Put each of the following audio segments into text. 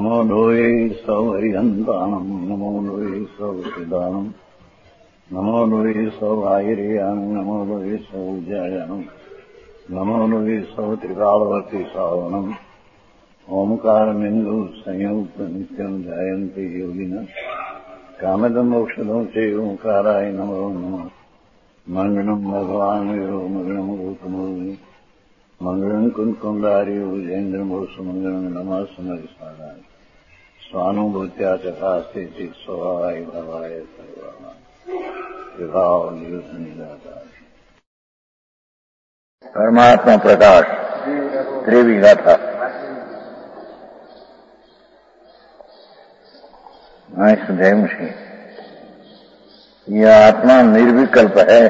नमो लोये सौहरिहन्तानम् नमो लोये सौहृदानम् नमो लोये सौभागिर्यानम् नमो लोये सौजायानम् नमो लोये सौत्रिकालवर्ति सावनम् ओंकारमिन्दु संयुक्त नित्यम् ध्यायन्ति योगिनः कामदम् मोक्षदम् च ओंकाराय नमो नमः मङ्गलम् भगवान् वीरो मङ्गलम् गौतमोऽग्नि मङ्गलम् कुन्कुण्डार्यो विजेन्द्रमोसुमङ्गलम् नमः समरिसाराय स्वानुभूत्या चकास्ते चित् स्वभावाय भवाय सर्वाणाम् विभाव निदाता परमात्मा प्रकाश त्रिवी गाथा सुधैम से यह आत्मा निर्विकल्प है,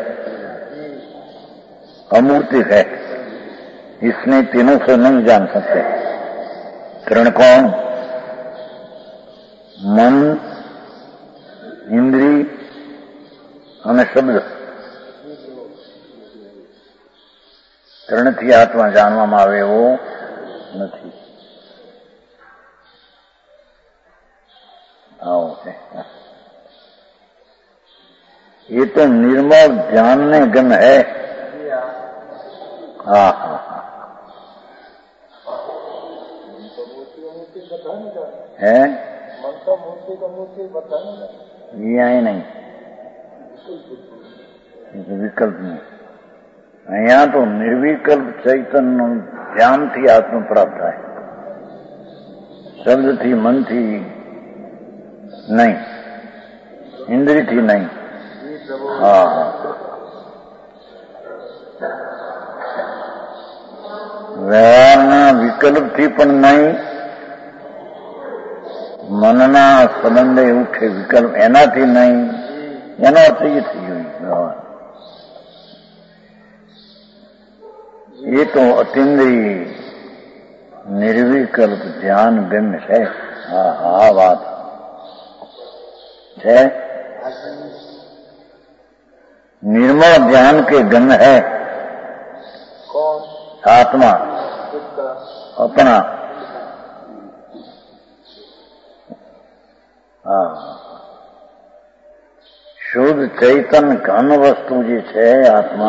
अमूर्तिक है, इसने तीनों से नहीं जान सकते। किरण कौन? मन, इंद्री અને શબ્દ ત્રણથી આત્મા જાણવામાં આવે એવો નથી. ये तो निर्मल ध्यान ने गम है. हाँ हाँ हाँ है ये नहीं विकल्प नहीं. અહીંયા તો નિર્વિકલ્પ ચૈતન્ય ધ્યાનથી આત્મ પ્રાપ્ત થાય, શબ્દથી મનથી નહીં, ઇન્દ્રિયથી નહીં. હા હા વ્યવહારના વિકલ્પથી પણ નહીં, મનના સંબંધે ઉઠે વિકલ્પ એનાથી નહીં. એનો અર્થ એ થઈ ગયો વ્યવહાર. એ તો અતિન્દ્રિય નિર્વિકલ્પ ધ્યાન ગમ્ય છે. હા હા વાત છે. निर्मल ध्यान के गण है कौन? आत्मा अपना. हाँ शुद्ध चैतन्य घन वस्तु जी है आत्मा,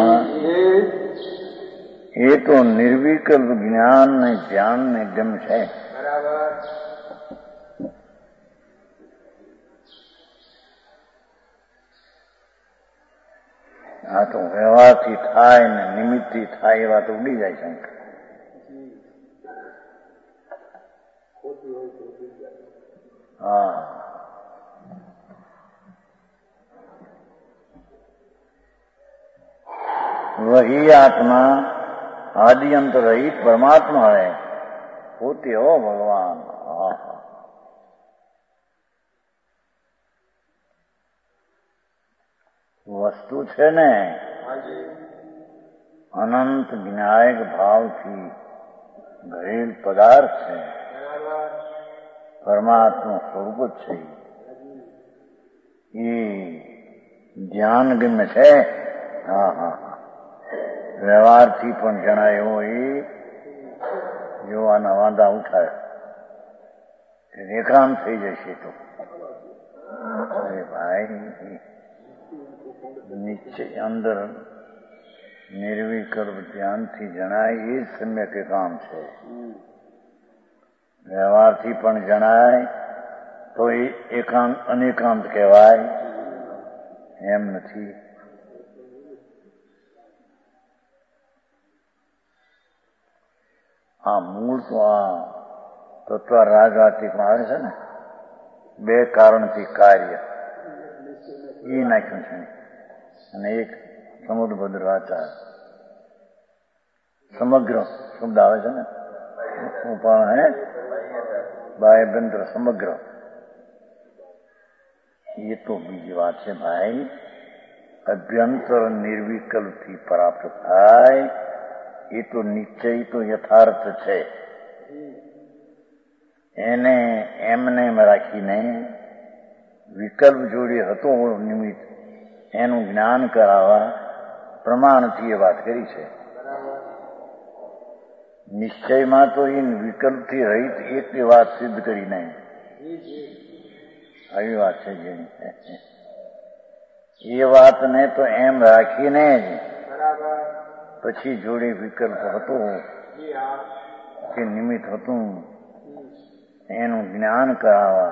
ये तो निर्विकल्प ज्ञान ने ध्यान ने गम है. આ તો વ્યવહારથી થાય ને નિમિત્તથી થાય એ વાત ઉડી જાય શંકર. હા वही आत्मा आदि अंत रहित परमात्मा है, होते हो भगवान. हाँ વસ્તુ છે ને અનંત વિનાયક ભાવથી ઘરેલ પદાર્થ છે, પરમાત્મા સ્વરૂપ જ છે. એ ધ્યાન ગમ્ય છે. હા હા હા વ્યવહારથી પણ જણાય એવો એ જોવાના વાંધા ઉઠાય રેખાંત થઈ જશે. તો અરે ભાઈ નિશ્ચય અંદર નિર્વિકલ્પ ધ્યાનથી જણાય એ જ સમ્યક એકાંત છે. વ્યવહારથી પણ જણાય તો એ એકાંત અનેકાંત કહેવાય એમ નથી. આ મૂળ તો આ તત્વ રાગઆતિકમાં આવે છે ને, બે કારણથી કાર્ય એ નાખ્યું છે. અને એક સમુદ્રભદ્ર આચાર સમગ્ર શબ્દ આવે છે ને, હું પણ હે બાહ્યભ્યંતર સમગ્ર. એ તો બીજી વાત છે ભાઈ. અભ્યંતર નિર્વિકલ્પથી પ્રાપ્ત થાય એ તો નિશ્ચય તો યથાર્થ છે. એને એમને રાખીને વિકલ્પ જોડે હતો નિમિત્ત એનું જ્ઞાન કરાવવા પ્રમાણથી એ વાત કરી છે. નિશ્ચયમાં તો એ વિકલ્પથી રહિત એક વાત સિદ્ધ કરી નહીં. આવી વાત છે જેની એ વાતને તો એમ રાખીને જ પછી જોડે વિકલ્પ હતો કે નિમિત્ત હતું એનું જ્ઞાન કરાવવા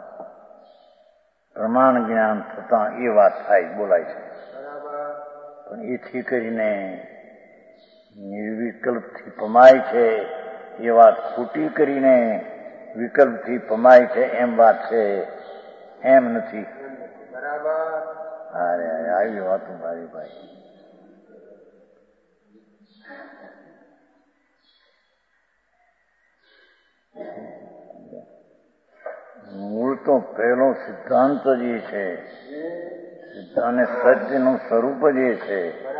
પ્રમાણ જ્ઞાન થતા એ વાત થાય બોલાય છે. પણ એથી કરીને નિર્વિકલ્પથી પમાય છે એ વાત ખોટી કરીને વિકલ્પથી પમાય છે એમ વાત છે, એમ નથી. અરે આવી વાતો મારી ભાઈ. મૂળ તો પહેલો સિદ્ધાંત જ એ છે અને સત્યનું સ્વરૂપ જ એ છે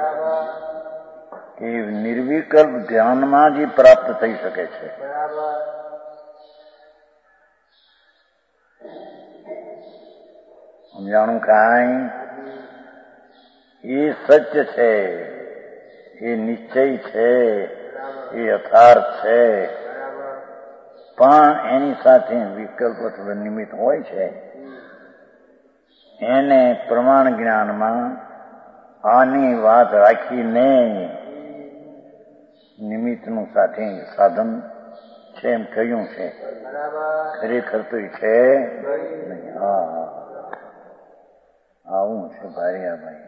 કે નિર્વિકલ્પ ધ્યાનમાં જ પ્રાપ્ત થઈ શકે છે. સમજાણું કાંઈ? એ સત્ય છે, એ નિશ્ચય છે, એ યથાર્થ છે. પણ એની સાથે વિકલ્પ અથવા નિમિત્ત હોય છે. એને પ્રમાણ જ્ઞાનમાં આની વાત રાખીને નિમિત્તનું સાથે સાધન છે એમ કહ્યું છે. ખરેખર તો એ છે નહીં. હા, આવું છે ભાઈ.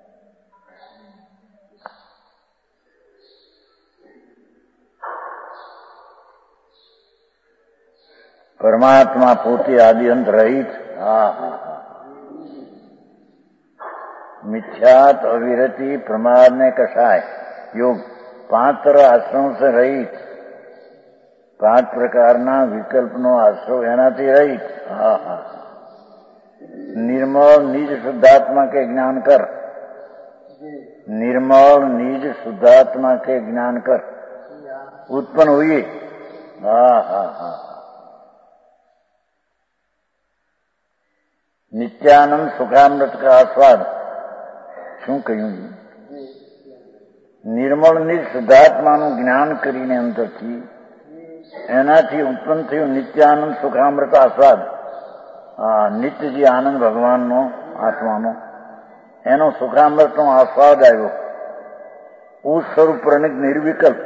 પરમાત્મા પોતે આદિ અંત રહિત. મિથ્યાત અવિરતિ પ્રમાદ ને કસાય યોગ 5 આશ્રમ સે રહિત. 5 પ્રકારના વિકલ્પનો આશ્રવ એનાથી રહિત. निर्मल निज शुद्धात्मा के ज्ञान कर. निर्मल निज शुद्धात्मा के ज्ञान कर उत्पन्न हुई. નિત્યાનંદ સુખામૃત કા આસ્વાદ. શું કહ્યું? નિર્મળ નિજ શુદ્ધાત્માનું જ્ઞાન કરીને અંદરથી એનાથી ઉત્પન્ન થયું નિત્યાનંદ સુખામૃત આસ્વાદ. નિત્ય જે આનંદ ભગવાનનો આત્માનો એનો સુખામૃતનો આસ્વાદ આવ્યો. उस स्वरूप प्रणित निर्विकल्प.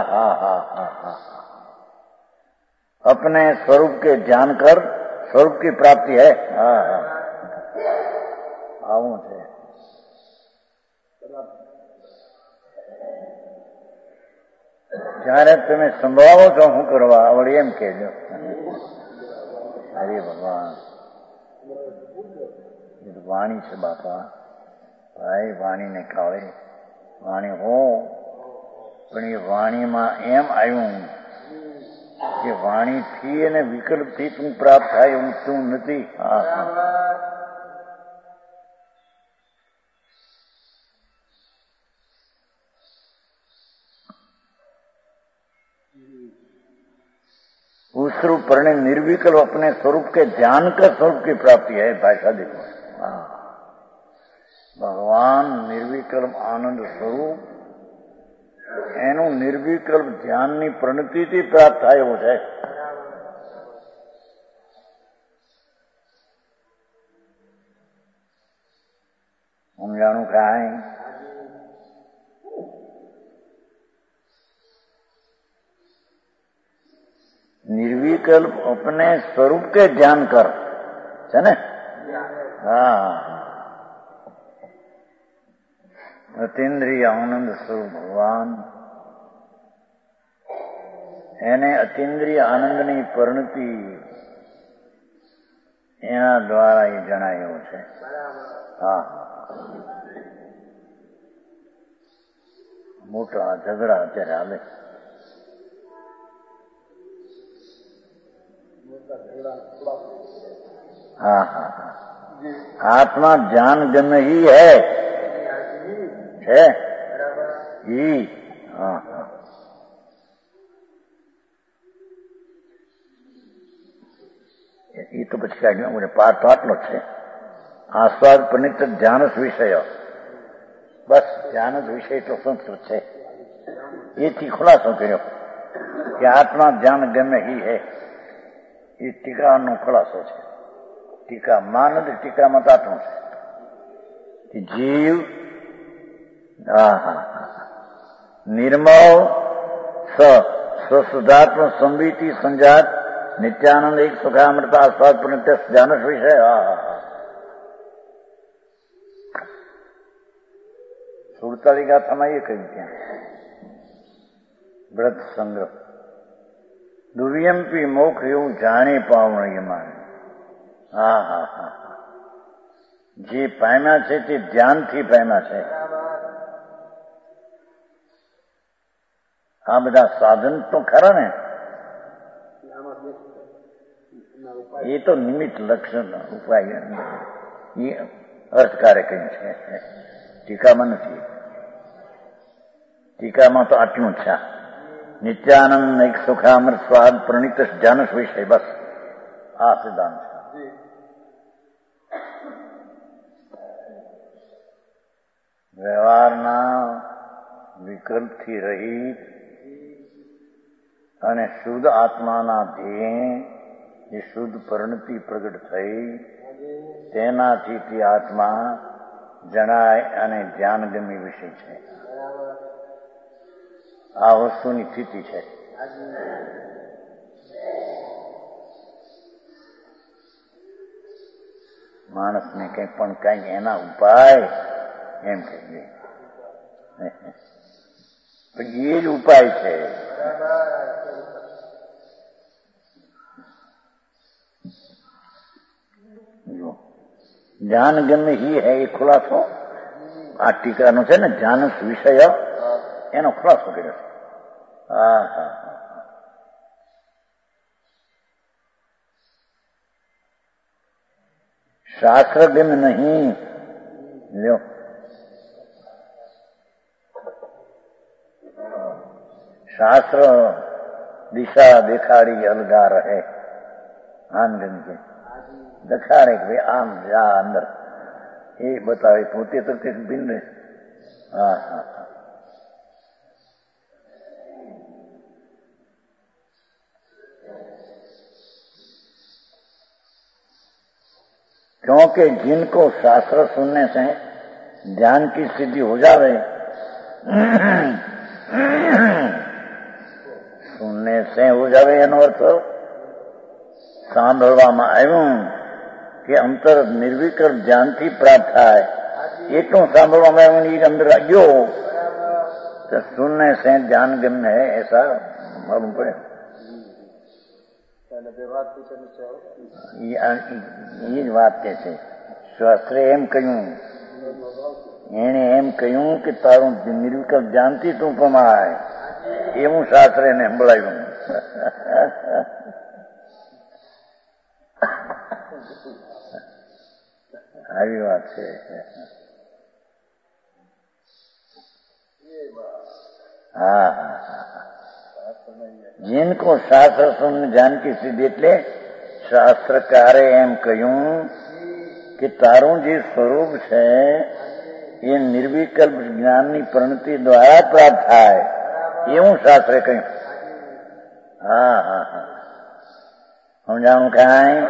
अपने स्वरूप के ध्यान कर स्वरूप की प्राप्ति है. આવું છે. જયારે તમે સંભળાવો છો શું કરવા આવડે એમ કહેજો. હરે ભગવાન. વાણી છે બાપા. ભાઈ વાણીને કાળે વાણી હો, પણ એ વાણીમાં એમ આવ્યું કે વાણીથી અને વિકલ્પથી તું પ્રાપ્ત થાય એવું તું નથી. उस स्वरूप परिणय निर्विकल्प अपने स्वरूप के ध्यान का स्वरूप की प्राप्ति है. भाषा देखो. भगवान निर्विकल्प आनंद स्वरूप એનું નિર્વિકલ્પ ધ્યાનની પ્રણતિથી પ્રાપ્ત થાય એવું છે. સમજાણું કાંઈ? निर्विकल्प अपने स्वरूप के ध्यान कर है ने. અતિન્દ્રિય આનંદ સ્વરૂપ ભગવાન એને અતિન્દ્રિય આનંદની પરિણતિ એના દ્વારા એ જણાયું છે. મોટા ઝઘડા અત્યારે હાલે. आत्मा ज्ञान गम्य ही है ही. એ તો પછી કાઢ્યું મને પાઠ આટલો છે. આસ્વાદ પરિણિત ધ્યાન જ વિષય. બસ ધ્યાન જ વિષય તો સંસ્કૃત છે. એથી ખુલાસો કર્યો. કે આત્મા ધ્યાન ગમે હી હે, એ ટીકાનો ખુલાસો છે. ટીકા માન ટીકામાં તો આટલું છે કે જીવ નિર્મળ સ્વશુદ્ધાત્મ સંવિતિ સંજાત નિત્યાનંદ એક સુખામૃતા આસ્વાદ પ્રત્યક્ષ જાનસ વિષય. સુડતાલી ગાથામાં એ કહ્યું ત્યાં વ્રત સંગ્રહ દુર્યંપી મોક્ષ એવું જાણી પાવણીમાં. જે પામ્યા છે તે ધ્યાનથી પામ્યા છે. આ બધા સાધન તો ખરા ને, એ તો નિમિત્ત લક્ષણ ઉપાય એ અર્થકારે કહ્યું છે, ટીકામાં નથી. ટીકામાં તો આટલું છે, નિત્યાનંદ એક સુખામૃત સ્વાદ પ્રણીત જાનસ વિષય, બસ આ સિદ્ધાંત છે. વ્યવહારના વિકલ્પથી રહિત અને શુદ્ધ આત્માના ધ્યેય જે શુદ્ધ પરિણતિ પ્રગટ થઈ તેનાથી તે આત્મા જણાય અને ધ્યાનગમી વિષય છે. આ વસ્તુની સ્થિતિ છે. માણસને કંઈ પણ કઈ એના ઉપાય એમ કહીએ, પણ એ જ ઉપાય છે. ધ્યાન ગમે હી હે એ ખુલાસો આ ટીકાનો છે ને, ધ્યાન વિષય એનો ખુલાસો કર્યો છે. શાસ્ત્ર ગમ નહીં લ્યો, શાસ્ત્ર દિશા દેખાડી અલગા રહે. આનગન કે દેખાડે કે ભાઈ આમ જા અંદર, એ બતાવે, પોતે તો કંઈક ભિન્ન. क्योंकि जिनको शास्त्र सुनने से ध्यान की सिद्धि हो जावे, सुनने से हो जावे એનો અર્થ સાંભળવામાં આવ્યું કે અંતર નિર્વિકલ્પ ધ્યાનથી પ્રાપ્ત થાય, એટલું સાંભળવામાં આવ્યું એ અંદર ગયો તો સુનને से ध्यान गम्य है ऐसा मालूम पड़े. એ જ વાત કે છે. શાસ્ત્રે એમ કહ્યું, એને એમ કહ્યું કે તારું નિર્વિકલ્પ ધ્યાનથી તું પમાય, એવું શાસ્ત્રે એને સંભળાયું. આવી વાત છે. जिनको शास्त्र सुन जान की सिद्धि, એટલે શાસ્ત્રકારે એમ કહ્યું કે તારું જે સ્વરૂપ છે એ નિર્વિકલ્પ જ્ઞાનની પરિણતિ દ્વારા પ્રાપ્ત થાય, એવું શાસ્ત્રે કહ્યું. સમજાણું કાંઈ?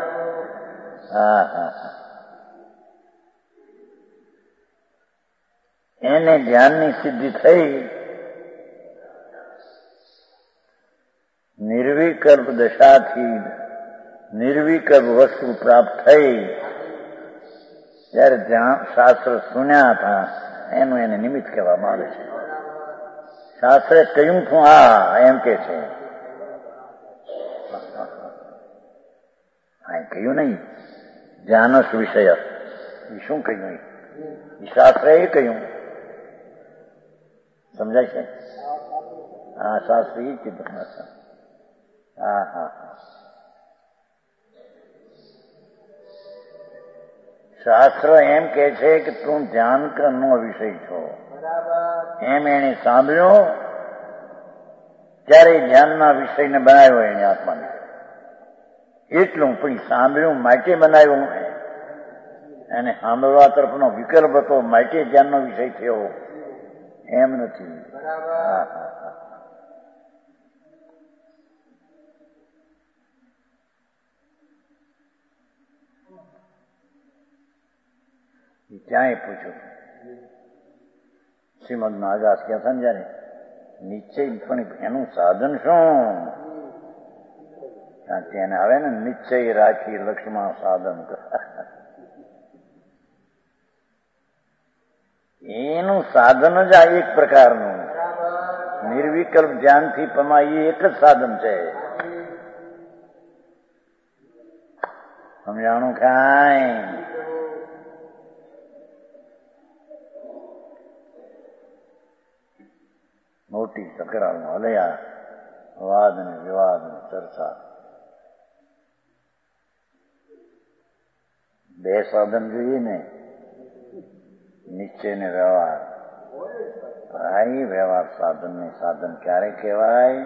એને ધ્યાનની સિદ્ધિ થઈ, નિર્વિકલ્પ દશાથી નિર્વિકલ્પ વસ્તુ પ્રાપ્ત થઈ, જયારે શાસ્ત્ર સુન્યા હતા એનું એને નિમિત્ત કહેવામાં આવે છે. શાસ્ત્રે કહ્યું છું એમ કે છે, કહ્યું નહીં ધ્યાનસ વિષય. એ શું કહ્યું? એ શાસ્ત્રે એ કહ્યું. સમજાય છે? શાસ્ત્ર એ કીધું. શાસ્ત્ર એમ કે છે કે તું ધ્યાન નો વિષય છો, એમ એને સાંભળ્યો ત્યારે ધ્યાનના વિષયને બનાવ્યો એને આત્માને. એટલું પણ સાંભળ્યું માટે બનાવ્યું, એને સાંભળવા તરફનો વિકલ્પ હતો માટે ધ્યાનનો વિષય થયો, એમ નથી. ત્યાંય પૂછ્યું. શ્રીમદમાં આગાસ ક્યાં હતા ને જયારે નિશ્ચય પણ એનું સાધન શું? તેને આવે ને નિશ્ચય રાખી લક્ષ્મણ સાધન એનું સાધન જ આ એક પ્રકારનું નિર્વિકલ્પ ધ્યાનથી પમાય એક જ સાધન છે. સમજાણું કાંઈ? મોટી તકરારમાં હલયા વાદ ને વિવાદ ને ચર્ચા. બે સાધન જોઈએ ને, નિશ્ચય ને વ્યવહાર. ભાઈ વ્યવહાર સાધન ને સાધન ક્યારે કહેવાય?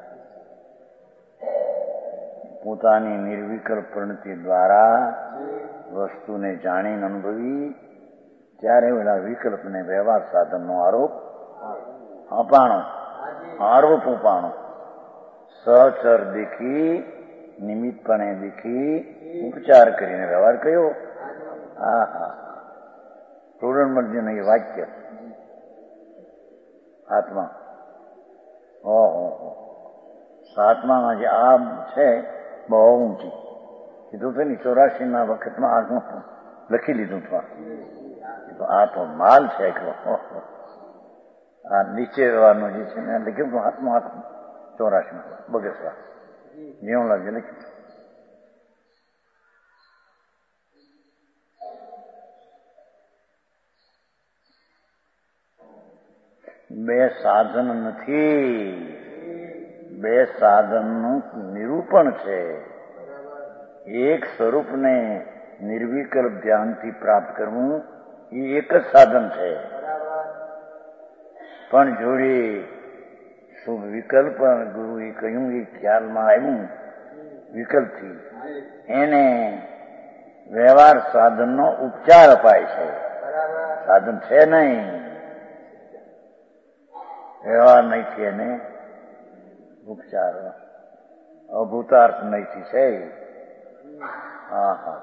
પોતાની નિર્વિકલ્પ પ્રણતિ દ્વારા વસ્તુને જાણીને અનુભવી ત્યારે પેલા વિકલ્પને વ્યવહાર સાધનનો આરોપ અપાણો, આરોપ ઉપાણો. સચર દેખી નિમિત્તપણે દેખી ઉપચાર કરીને વ્યવહાર કર્યો. હા હા, તોરણમર્જીનું એ વાક્ય આત્મા. ઓહો, સાતમામાં જે આ છે બહુ ઊંચી કીધું છે ને. 84 વખતમાં આઠમું લખી લીધું હતું. આ તો માલ છે એકલો. આ નીચે વ્યવહારનું જે છે ને લખ્યું હતું હાથમાં 84 બગસવા જેવું લાગે લખ્યું. બે સાધન નથી, બે સાધનનું નિરૂપણ છે. એક સ્વરૂપને નિર્વિકલ્પ ધ્યાનથી પ્રાપ્ત કરવું એ એક જ સાધન છે. પણ જોડે શુભ વિકલ્પ ગુરુએ કહ્યું એ ખ્યાલમાં આવ્યું વિકલ્પથી એને વ્યવહાર સાધનનો ઉપચાર અપાય છે. સાધન છે નહીં, વ્યવહાર નહીંથી એને ઉપચાર, અભૂતાર્થ નહીંથી છે. હા હા,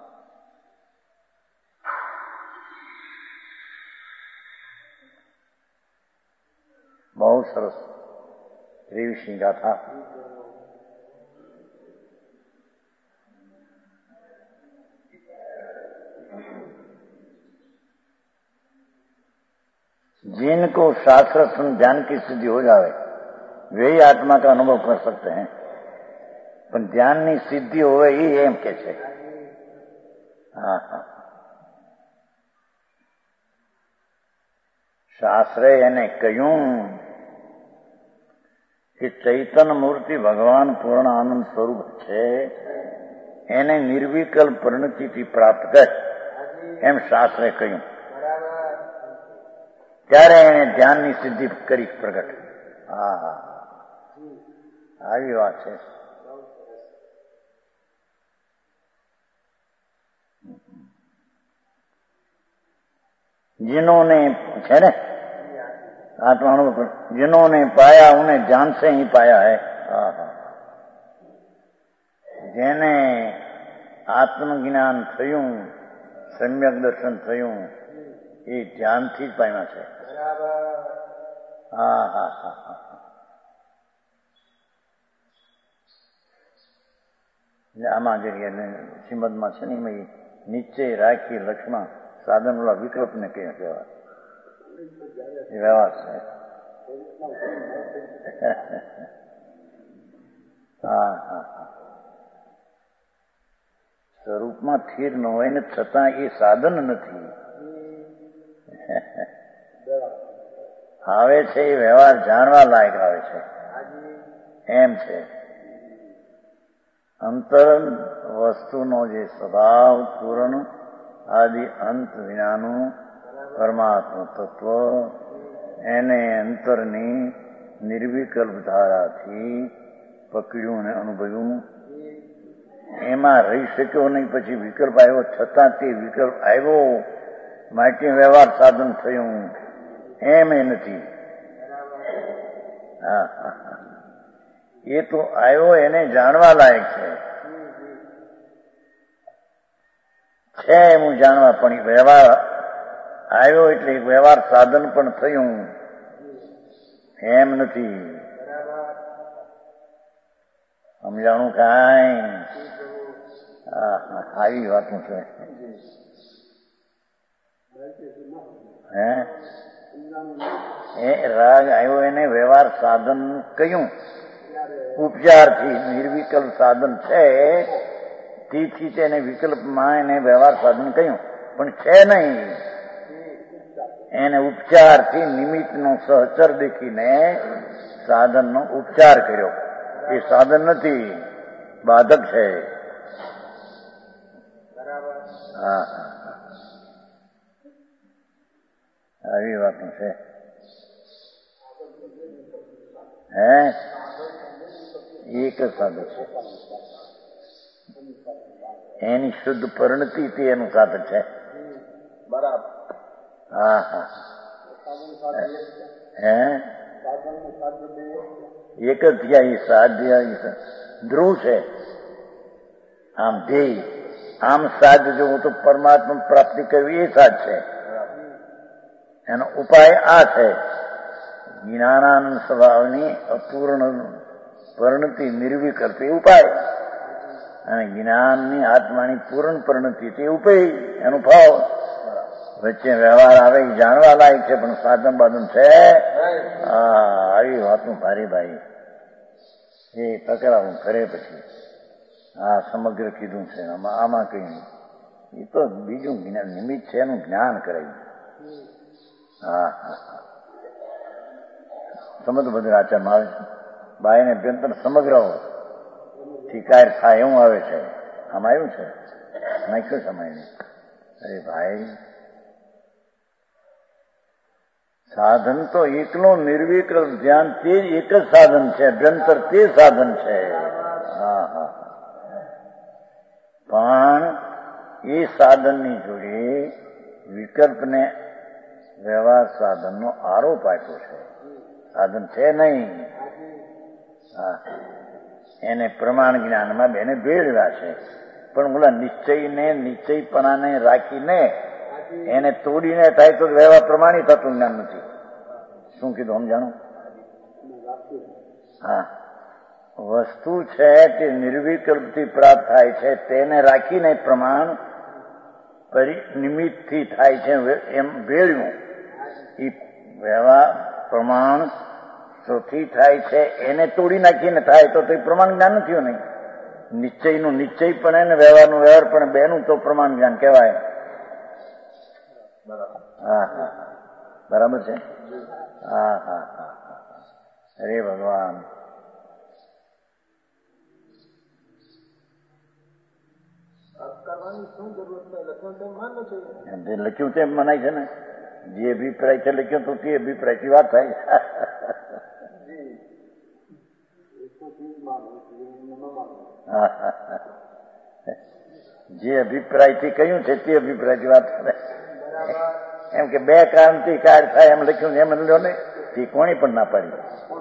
બહુ સરસ 23મી ગાથા. जिनको शास्त्र सुन ध्यान की सिद्धि हो जावे वे ही आत्मा का अनुभव कर सकते हैं. પણ ધ્યાનની સિદ્ધિ હોય એ એમ કે છે. હા હા, શાસ્ત્રે એને કહ્યું કે ચૈતન્ય મૂર્તિ ભગવાન પૂર્ણ આનંદ સ્વરૂપ છે, એને નિર્વિકલ્પ પરિણતિથી પ્રાપ્ત કર, એમ શાસ્ત્રે કહ્યું. ત્યારે એને ધ્યાનની સિદ્ધિ કરી પ્રગટ. હા હા, આવી વાત છે. जिन्होंने है ना आत्मा जिन्होंने पाया उन्हें जान से ही पाया है. જેને આત્મજ્ઞાન થયું, સમ્યક દર્શન થયું એ ધ્યાનથી જ પામ્યા છે. હા હા હા હા, આમાં જે શ્રીમદમાં છે ને એમાં નિશ્ચય રાખી લક્ષ્મણ સાધન ઓલા વિકલ્પને કહેવાય વ્યવહાર છે. હા હા હા, સ્વરૂપમાં સ્થિર ન હોય ને છતાં એ સાધન નથી. આવે છે એ વ્યવહાર જાણવા લાયક આવે છે એમ છે. અંતર વસ્તુનો જે સ્વભાવ પૂર્ણ આદિ અંત વિનાનું પરમાત્મા તત્વ એને અંતરની નિર્વિકલ્પ ધારાથી પકડ્યું અને અનુભવ્યું. એમાં રહી શક્યો નહીં, પછી વિકલ્પ આવ્યો, છતાં તે વિકલ્પ આવ્યો માટે વ્યવહાર સાધન થયું એમ એ નથી. હા હા, એ તો આવ્યો એને જાણવા લાયક છે છે હું જાણવા, પણ વ્યવહાર આવ્યો એટલે વ્યવહાર સાધન પણ થયું એમ નથી. સમજાણું કાંઈ? આવી વાતું છે. હે એ રાગ આવ્યો એને વ્યવહાર સાધન કયું? ઉપચારથી નિર્વિકલ્પ સાધન છે તેથી તેને વિકલ્પમાં એને વ્યવહાર સાધન કહ્યું, પણ છે નહીં. એને ઉપચારથી નિમિત્તનો સહચર દેખીને સાધનનો ઉપચાર કર્યો. એ સાધન નથી, બાધક છે. હા, આવી વાતો છે. હે એક જ સાધક છે. એની શુદ્ધ પરિણતિ તે એનું સાધન છે. બરાબર. હા હા. હે એક જ થયા. એ સાધ્ય ધ્રુવ છે. આમ ધ્યેય, આમ સાધ્ય જોવું તો પરમાત્મા પ્રાપ્તિ કરવી એ સાધ છે. એનો ઉપાય આ છે, જ્ઞાનાનંદ સ્વભાવની અપૂર્ણ પરિણતિ નિર્વિકલ્પ એ ઉપાય, અને જ્ઞાનની આત્માની પૂર્ણ પરિણતિ તે ઉપાય, એનો ભાવ. વચ્ચે વ્યવહાર આવે એ જાણવા લાયક છે, પણ સાધન બાધન છે. આવી વાતું ભારી ભાઈ એ પકડાવું કરે પછી આ સમગ્ર કીધું છે. આમાં કઈ એ તો બીજું નિમિત્ત છે, એનું જ્ઞાન કરાયું. હા હા હા. સમજ બધું આચારમાં આવે છે. બાઈને અભ્યંતર સમગ્ર શિકાર થાય એવું આવે છે. આમ આવ્યું છે, નાખ્યું સમય નહીં. અરે ભાઈ, સાધન તો એકલો નિર્વિકલ્પ ધ્યાન તે જ એક જ સાધન છે. અભ્યંતર તે સાધન છે. હા હા. પણ એ સાધનની જોડે વિકલ્પને વ્યવહાર સાધનનો આરોપ આપ્યો છે. સાધન છે નહીં. હા, એને પ્રમાણ જ્ઞાનમાં બેને ભેળવ્યા છે. પણ ઓલા નિશ્ચયને નિશ્ચયપણાને રાખીને એને તોડીને થાય તો વ્યવહાર પ્રમાણિત થતું જ્ઞાન નથી. શું કીધું સમજાણું? હા, વસ્તુ છે તે નિર્વિકલ્પથી પ્રાપ્ત થાય છે, તેને રાખીને પ્રમાણ નિમિત્તથી થાય છે. એમ ભેળ્યું એ વ્યવહાર પ્રમાણ સોથી થાય છે, એને તોડી નાખીને થાય તો તે પ્રમાણ જ્ઞાન નથી નહીં. નિશ્ચયનું નિશ્ચય પણ એને વ્યવહારનું વ્યવહાર પણ બેનું તો પ્રમાણ જ્ઞાન કહેવાય. હા હા, બરાબર છે. હા હા હા. અરે ભગવાન, લખ્યું તેમ મનાય છે ને. જે અભિપ્રાય છે લખ્યો તો તે અભિપ્રાયથી વાત થાય. જે અભિપ્રાયથી કહ્યું છે તે અભિપ્રાયથી વાત થાય. એમ કે બે કારણથી કાર્ય થાય એમ લખ્યું એમ લો ને, તે કોણી પણ ના પાડી.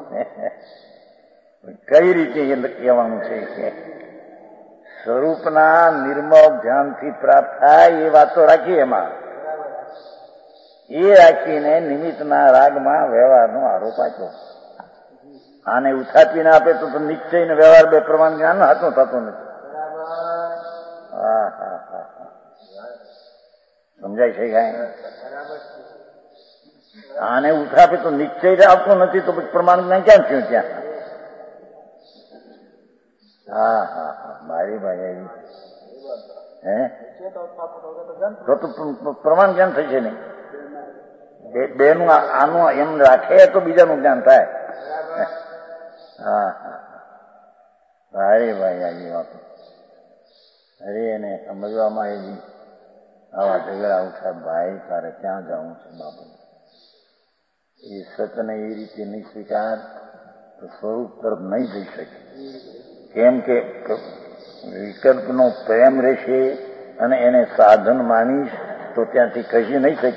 કઈ રીતે એ કહેવાનું છે કે સ્વરૂપના નિર્મળ ધ્યાનથી પ્રાપ્ત થાય એ વાતો રાખી. એમાં એ રાખીને નિમિત્તના રાગમાં વ્યવહારનો આરોપ આપ્યો. આને ઉથાપીને આપે તો નિશ્ચય ને વ્યવહાર બે પ્રમાણ જ્ઞાન હાથું થતું નથી. હા હા હા, સમજાય છે કાંઈ? આને ઉથાપે તો નિશ્ચય આવતો નથી તો પછી પ્રમાણ જ્ઞાન ક્યાં થયું ત્યાં? હા હા હા, મારી ભાઈ હે તો પ્રમાણ જ્ઞાન થશે નહીં. બેનું આનું એમ રાખે તો બીજાનું જ્ઞાન થાય. હા હા, ભાઈ ભાઈ આવી વાત. અરે એને સમજવામાં એવી આવા ઝઘડા ઉઠા. ભાઈ તારે ક્યાં જવું છે બાપુ? એ સતને એ રીતે નહીં સ્વીકાર તો સ્વરૂપ તરફ નહીં જઈ શકે. કેમ કે વિકલ્પનો પ્રેમ રહેશે અને એને સાધન માનીશ તો ત્યાંથી ખસી નહીં શકે.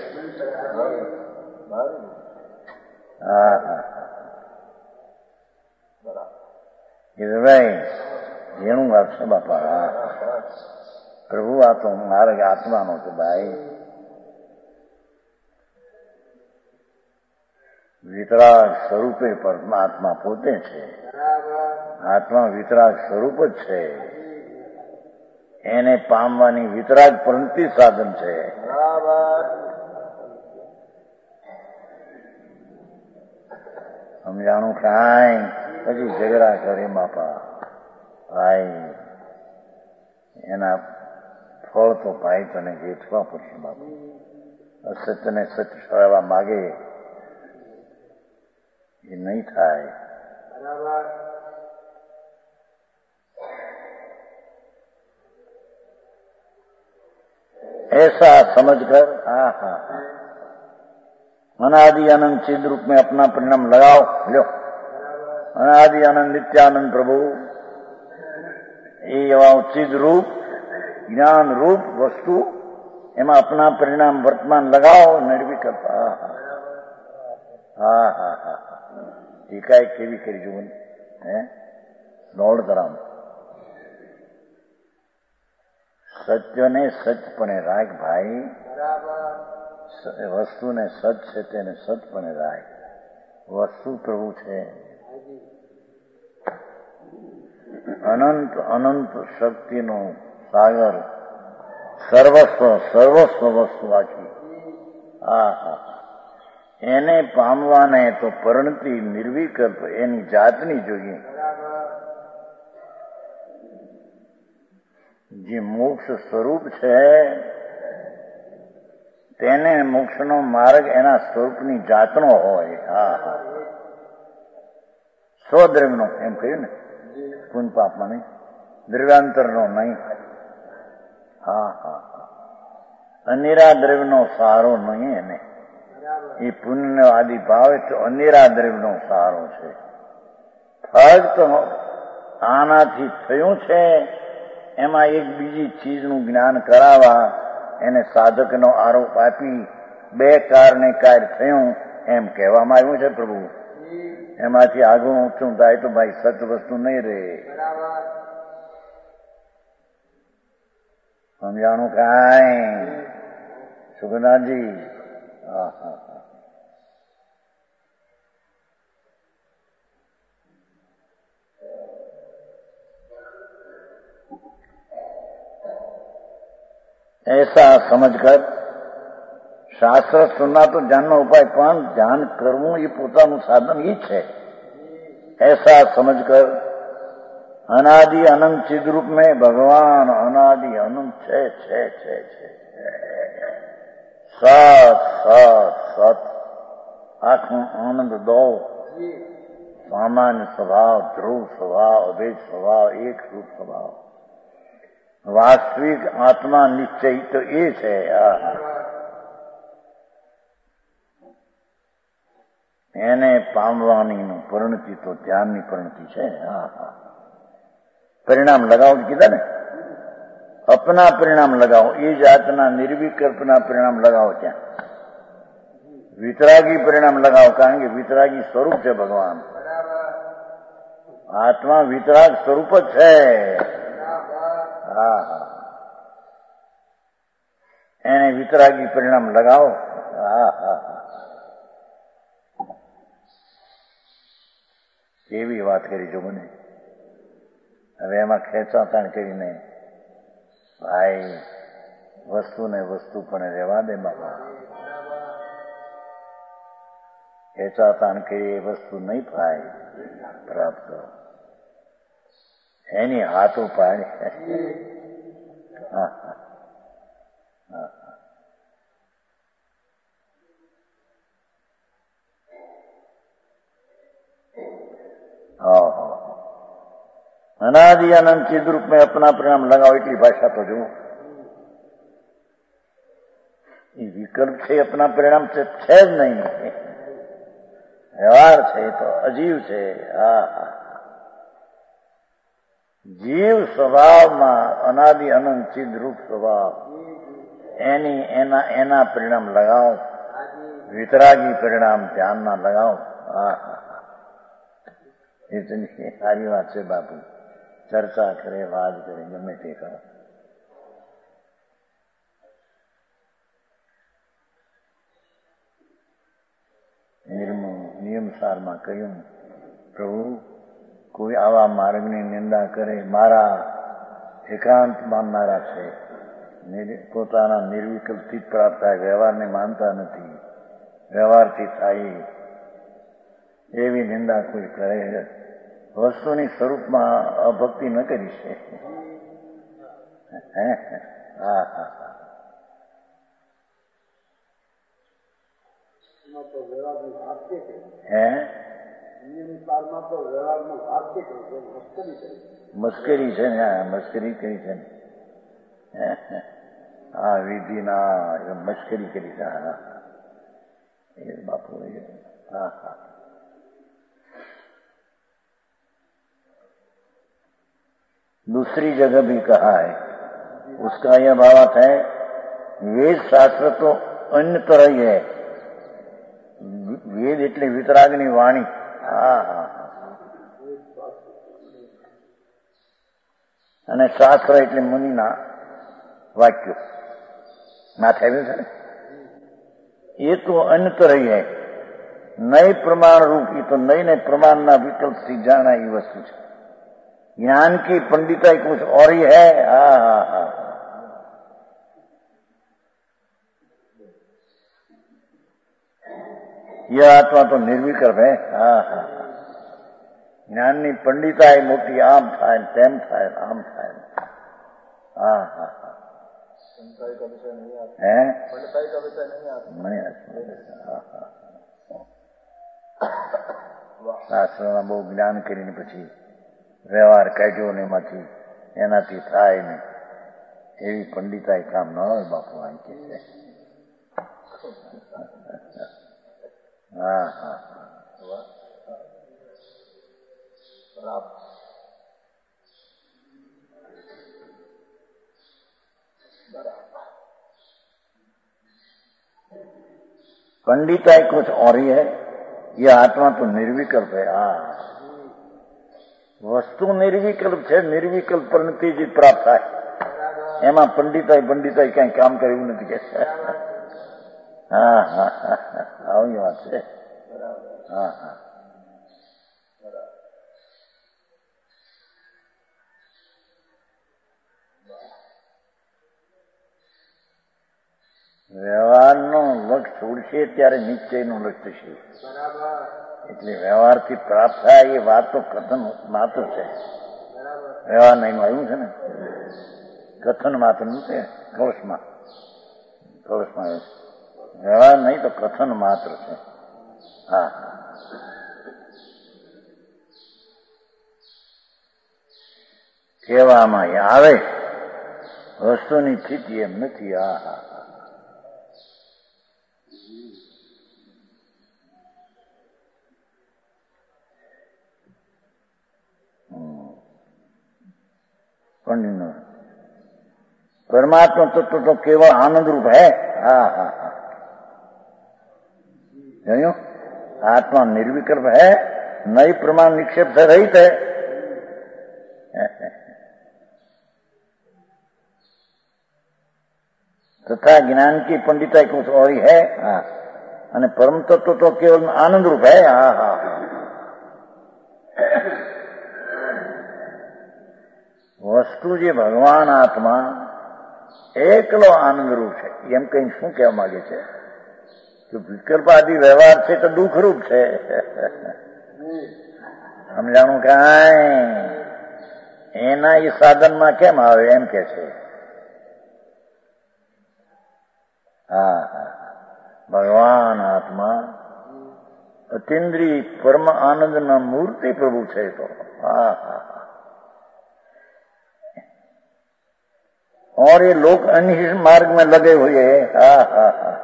હા હા, ભાઈ ઘણું આપશે બાપા. પ્રભુ આ તો માર્ગ આત્માનો છે ભાઈ. વિતરાગ સ્વરૂપે પરમાત્મા પોતે છે. આત્મા વિતરાગ સ્વરૂપ જ છે. એને પામવાની વિતરાગ પ્રવૃત્તિ સાધન છે. સમજાણું કાંઈ પછી ઝઘડા કરે બાપા ભાઈ. એના ફળ તો ભાઈ તને વેઠવા પડશે બાપા. અસત્યને સત્ય ઠરાવવા માગે ये नहीं થાય. ऐसा समझकर अनादि अनंत चिद रूप में अपना परिणाम लगाओ. लो अनादि आनंद नित्यानंद प्रभु ये चिद रूप ज्ञान रूप वस्तु एमा अपना परिणाम वर्तमान लगाओ. निर्विकल्प. હા હા હા ટીકા કેવી કરી જોવું હે દોડ કરામ. સત્યને સચપણે રાખ ભાઈ. વસ્તુને સચ છે તેને સચપણે રાખ. વસ્તુ પ્રભુ છે. અનંત અનંત શક્તિનો સાગર સર્વસ્વ સર્વસ્વ વસ્તુ આખી. હા હા એને પામવાને તો પરિણતિ નિર્વિકલ્પ એની જાતની જોઈએ. જે મોક્ષ સ્વરૂપ છે તેને મોક્ષનો માર્ગ એના સ્વરૂપની જાતનો હોય. હા હા સ્વદ્રવ્યનો એમ કહ્યું ને પુન પાપમાં નહીં દ્રવ્યાંતરનો નહીં. હા હા હા અનિરા દ્રવ્યનો સારો નહીં. એને એ પુણ્ય આદિ ભાવે તો અનેરા દ્રવ્યનો સારો છે. ફક્ત આનાથી થયું છે એમાં એક બીજી ચીજનું જ્ઞાન કરાવવા એને સાધકનો આરોપ આપી બે કારણે કાર્ય થયું એમ કહેવામાં આવ્યું છે પ્રભુ. એમાંથી આગળ ઊંચું થાય તો ભાઈ સત વસ્તુ નહીં રહે. સમજાણું કાંઈ સુગનાજી? હા હા ऐसा समझकर શાસ્ત્ર સુનના તો ધ્યાનનો ઉપાય પણ ધ્યાન કરવું એ પોતાનું સાધન એ છે. ऐसा समझकर अनादि अनंत चिद रूप में भगवान अनादि अनंत छे सत सत सत आखों आनंद दो सामान्य स्वभाव ध्रुव स्वभाव अभेद स्वभाव एक रूप स्वभाव वास्तविक आत्मा निश्चय तो ये है. એને પામવાની પરિણતિ તો ધ્યાનની પરિણતિ છે. હા હા પરિણામ લગાવો કીધા ને. અપના પરિણામ લગાવો એ જાતના નિર્વિકલ્પના પરિણામ લગાવો. ત્યાં વિતરાગી પરિણામ લગાવો કારણ કે વિતરાગી સ્વરૂપ છે ભગવાન. આત્મા વિતરાગ સ્વરૂપ જ છે. હા હા એને વિતરાગી પરિણામ લગાવો. હા હા એવી વાત કરી જો મને. હવે એમાં ખેંચાતાણ કરીને ભાઈ વસ્તુને વસ્તુ પણ રહેવા દે બાપા. ખેંચાતાણ કરી એ વસ્તુ નહીં થાય પ્રાપ્ત. એની હાથો પાડે. હા હા अनादि अनंत चिद रूप में अपना परिणाम लगाओ એટલી ભાષા તો જુઓ. એ વિકલ્પ છે अपना પરિણામ છે જ નહીં. વ્યવહાર છે તો અજીવ છે. હા હા જીવ સ્વભાવમાં અનાદિ અનંત ચિદ રૂપ સ્વભાવ એની એના પરિણામ લગાવો. વિતરાગી પરિણામ ધ્યાનના લગાવો. હા હા સારી વાત છે બાપુ. ચર્ચા કરે વાત કરે ગમે તે કરો નિયમસારમાં કહ્યું, પ્રભુ કોઈ આવા માર્ગની નિંદા કરે, મારા એકાંત માનનારા છે, પોતાના નિર્વિકલ્પથી જ પ્રાપ્ત થાય, વ્યવહારને માનતા નથી, વ્યવહારથી થાય એવી નિંદા કોઈ કરે, વસ્તુની સ્વરૂપમાં અભક્તિ ન કરી છે. હા હા મસ્કરી છે ને, મસ્કરી કરી છે ને, હા વિધિના મસ્કરી કરી છે. હા એ બાપુ, હા હા दूसरी जगह भी कहा है, उसका यह भावार्थ है, वेद शास्त्र तो अन्य तरह ही है. વેદ એટલે વિતરાગની વાણી. હા હા અને શાસ્ત્ર એટલે મુનિના વાક્યો ના થયેલું છે ને, એ તો અંતર હૈ, નય પ્રમાણ રૂપ. એ તો નય ને પ્રમાણના વિકલ્પથી જાણા એ વસ્તુ છે. ज्ञान की पंडिताई कुछ और ही है. हाँ हाँ हाँ यह आत्मा तो निर्विकल्प है. हाँ हाँ જ્ઞાનની પંડિતાઈ મોટી, આમ થાય તેમ થાય, આમ થાય. હા હા હા હે શાસ્ત્રના બહુ જ્ઞાન કરીને પછી વ્યવહાર કાઢ્યો ને એમાંથી એનાથી થાય ને એવી પંડિતાઈ કામ ન હોય બાપુ. આમ કે છે. હા હા पंडिताई कुछ और ही है, ये आत्मा तो निर्विकल्प है. હા વસ્તુ નિર્વિકલ્પ છે, નિર્વિકલ્પ પરિણતિ જ પ્રાપ્ત થાય, એમાં પંડિતાઈ કઈ કામ કર્યું નથી કે. હા હા હા આવી વાત છે. હા હા વ્યવહારનો લક્ષ છોડશે ત્યારે નિશ્ચયનું લક્ષ થશે. એટલે વ્યવહારથી પ્રાપ્ત થાય એ વાત તો કથન માત્ર છે. વ્યવહાર નહીં આવ્યું છે ને, કથન માત્ર નું છે. કળશમાં વ્યવહાર નહીં તો કથન માત્ર છે. હા કહેવામાં આવે, વસ્તુની સ્થિતિ એમ નથી. હા હા परमात्मा तत्व तो केवल आनंद रूप है. हाँ हाँ हाँ जानियो, आत्मा निर्विकल्प है, नई प्रमाण निक्षेप से रहित है. तथा ज्ञान की पंडिताई कुछ और ही है. हाँ અને પરમ તત્વ તો કેવલ આનંદ રૂપ है. હા હા વસ્તુ જે ભગવાન આત્મા એકલો આનંદ રૂપ છે, એમ કઈ શું કહેવા માંગે છે? કે વિકલ્પ આદિ વ્યવહાર છે તો દુઃખ રૂપ છે. સમજાણું કાંઈ એના એ સાધનમાં કેમ આવે એમ કે છે. હા હા ભગવાન આત્મા અતિન્દ્રિય પરમ આનંદના મૂર્તિ પ્રભુ છે. તો હા હા और ये लोग अन्य मार्ग में लगे हुए हैं. हाँ हाँ हाँ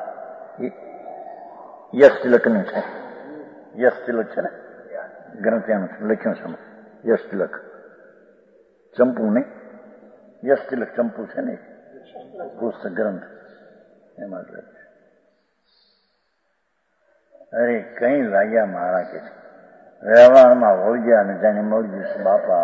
यश तिलक નું છે. યશ તિલક છે ને ગ્રંથિયાનું લખ્યું છે. યશ તિલક ચંપુ ને, યશ તિલક ચંપુ છે ને પુસ્તક ગ્રંથ એમાં લખ્યું. અરે કઈ લાગ્યા મારા કે છે વ્યવહારમાં વળગ્યા ને જાણે મળી જશે બાપા.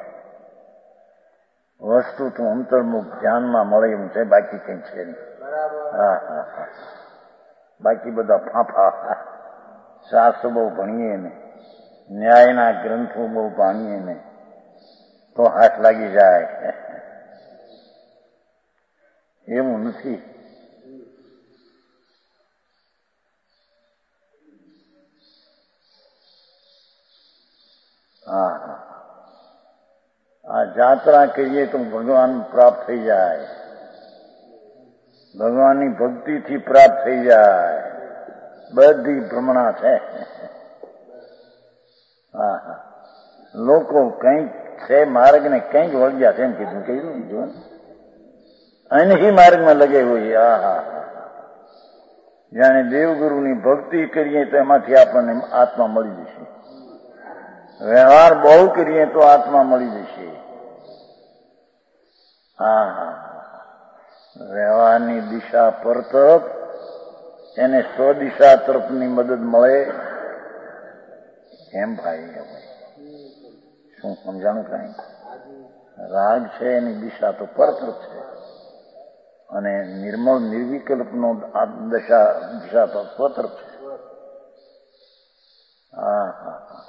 વસ્તુ તો અંતર્મુખ ધ્યાનમાં મળે એવું છે, બાકી કઈ છે નહીં. હા હા હા બાકી બધા ફાંફા. શાસ્ત્ર બહુ ભણીએ ને, ન્યાયના ગ્રંથો બહુ ભણીએ ને તો હાથ લાગી જાય, એવું નથી. હા હા, આ જાત્રા કરીએ તો ભગવાન પ્રાપ્ત થઈ જાય, ભગવાનની ભક્તિથી પ્રાપ્ત થઈ જાય, બધી ભ્રમણા છે. હા હા, લોકો કંઈક છે માર્ગ ને કંઈક વળગ્યા છે એમ કીધું જો અહીં માર્ગમાં લગે હોય. હા હા હા, જાણે દેવગુરુની ભક્તિ કરીએ તો એમાંથી આપણને આત્મા મળી જશે, વ્યવહાર બહુ કરીએ તો આત્મા મળી જશે. હા હા, વ્યવહારની દિશા પર તરફ એને સ્વદિશા તરફની મદદ મળે એમ ભાઈ. શું સમજાણું? કઈ રાગ છે એની દિશા તો પર તરફ છે અને નિર્મળ નિર્વિકલ્પનો દિશા તો સ્વતરફ છે. હા હા હા,